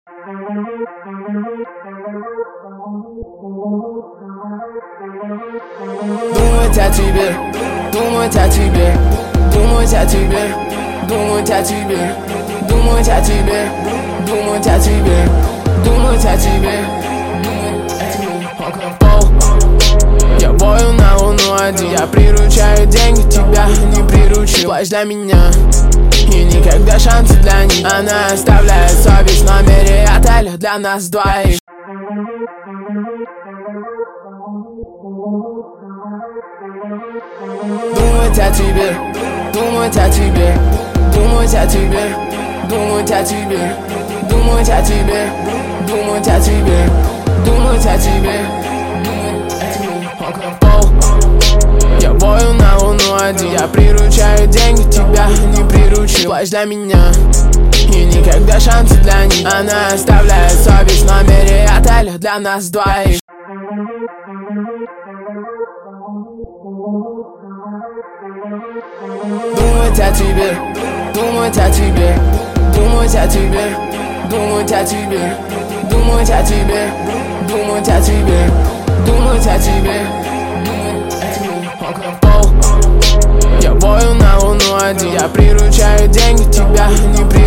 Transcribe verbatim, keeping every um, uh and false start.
Думать о тебе, думать о тебе, думать о тебе, думать о тебе, думать о тебе, думать о тебе, думать о тебе, окна пол. Я бою на луну один, я приручаю деньги, тебя не приручил. Плащ для меня и никогда шансы для них. Она оставляет совесть в номере отеля для нас двоих. Думать о тебе, думать о тебе, думать о тебе, думать о тебе, думать о тебе, думать о тебе, думать о тебе, окна пол. Я бою на луну один, я приручаю деньги, тебя не приручил. Плащ для меня и никогда шансы для них. Она оставляет совесть в номере отеля для нас двоих. Думать о тебе, думать о тебе, думать о тебе, думать о тебе, думать о тебе, думать о тебе, думать о тебе, окна пол. Я бою на луну один, я приручаю деньги, тебя не приручил.